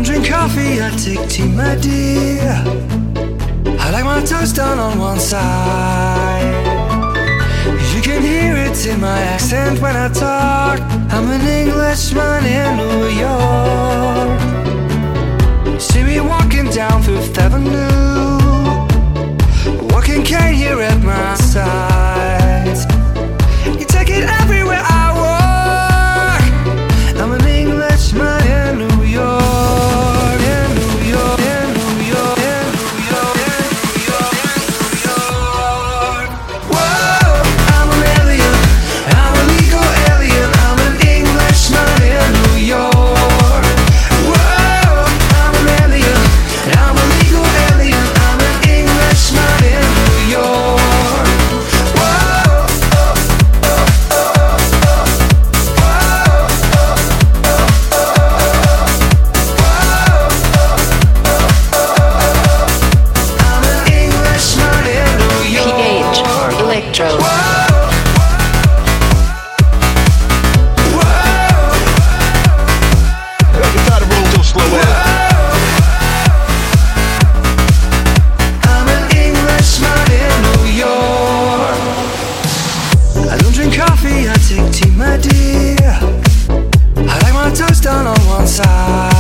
don't drink coffee, I take tea, my dear. I like my toast done on one side. You can hear it in my accent when I talk. I'm an Englishman in New York. You see me walking down Fifth Avenue, walking cane here at my side. You take it everywhere I walk. I'm an Englishman in New York, in New York, in New York, in New York, in New York, in New York. Whoa, I'm an alien, I'm a legal alien, I'm an Englishman in New York. Whoa, I'm an alien, I'm a legal alien, I'm an Englishman in New York. Electro. I'm an Englishman in New York. I don't drink coffee, I take tea, my dear. I like my toast done on one side.